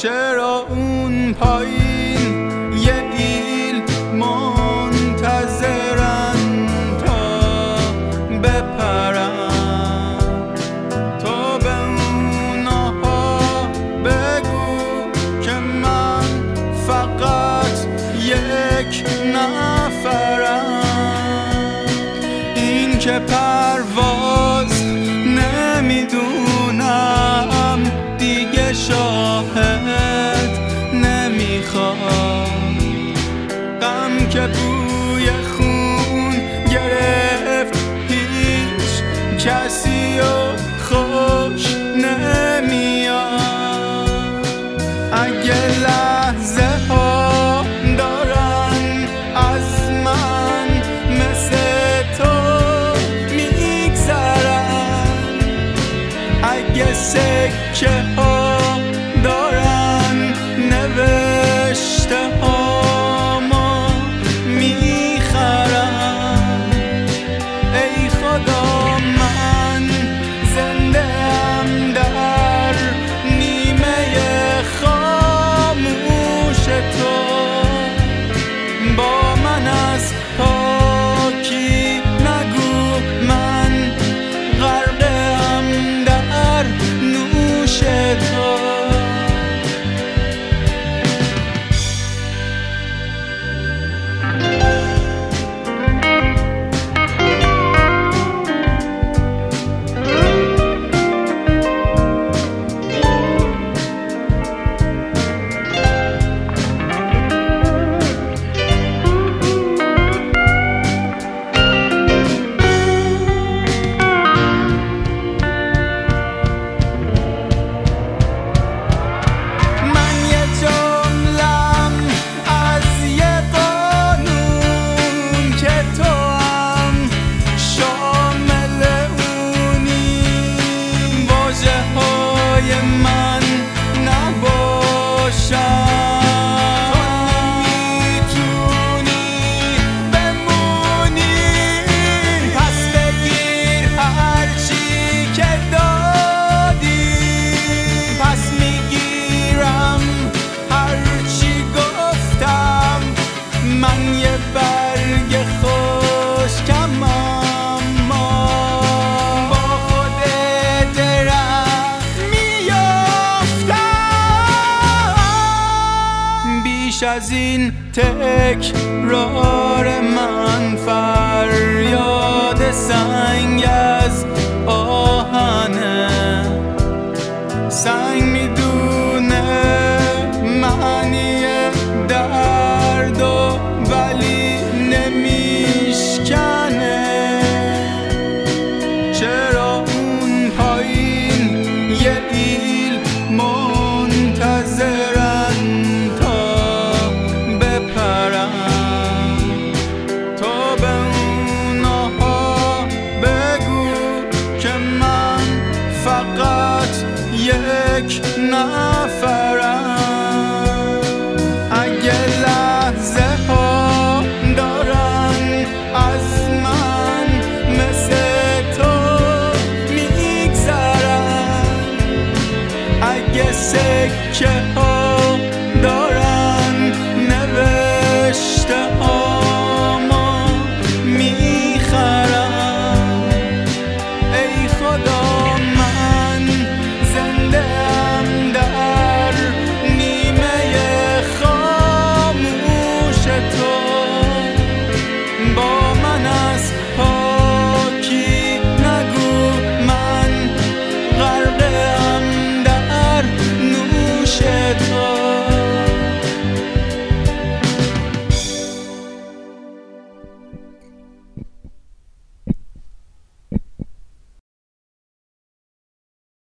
چرا اون پایین یه ایل منتظرن تا بپرن؟ تو به اونها بگو که من فقط یک نفرم. این که پرواز نمیدونم دیگه شاهد نمیخوام. غم که بوی خون گرفت هیچ کسی و خوش نمیاد. اگه لحظه ها دارن از من مثل تو میگذرن، اگه سکه ها دارن نوشته هامو میخرن، ای خدا من زنده ام در نیمه خاموش تو. با من از پاکی نگو من غرقم در نوش تو. از این تکرار من فریاد سنگ از آهنه. سنگ میدونه معنی درد و ولی نمیشکنه. چرا اون پایین یه ایل منتظرن یک